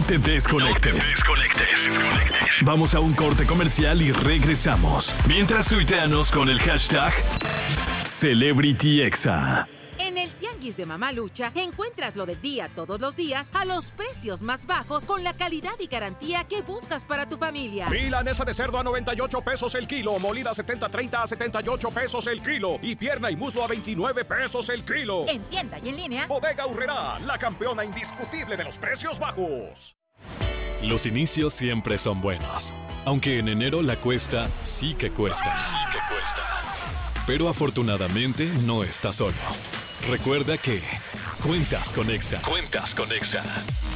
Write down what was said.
te desconectes. Vamos a un corte comercial y regresamos. Mientras tuiteanos con el hashtag CelebrityExa. En el Tianguis de Mamalucha encuentras lo del día todos los días a los precios más bajos con la calidad y garantía que buscas para tu familia. Milanesa de cerdo a 98 pesos el kilo, molida 70-30 a 78 pesos el kilo y pierna y muslo a 29 pesos el kilo. En tienda y en línea. Bodega Aurrerá, la campeona indiscutible de los precios bajos. Los inicios siempre son buenos, aunque en enero la cuesta sí que cuesta. Pero afortunadamente no estás solo. Recuerda que cuentas con Exa.